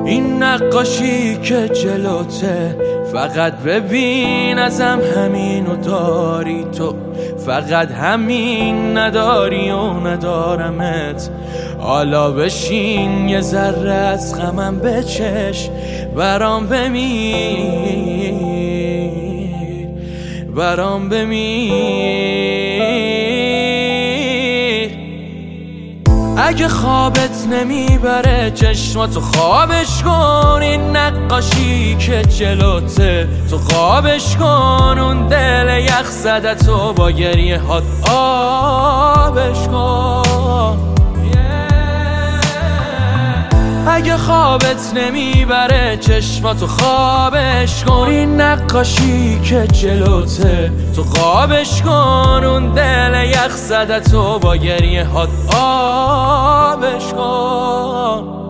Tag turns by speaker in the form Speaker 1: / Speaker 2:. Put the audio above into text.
Speaker 1: این نقاشی که جلوته، فقط ببین ازم همینو داری تو، فقط همین نداری و ندارمت. حالا بشین یه ذره از غمم بچش، برام بمیر، برام بمیر. اگه خوابت نمیبره چشماتو خوابش کن، این نقاشی که جلوته تو خوابش کن، اون دل یخ زدتو با گریه هات آبش کن. اگه خوابت نمیبره چشماتو خوابش کن، این نقاشی که جلوته تو خوابش کن، اون دل یخ زدتو با گریه هات آبش کن.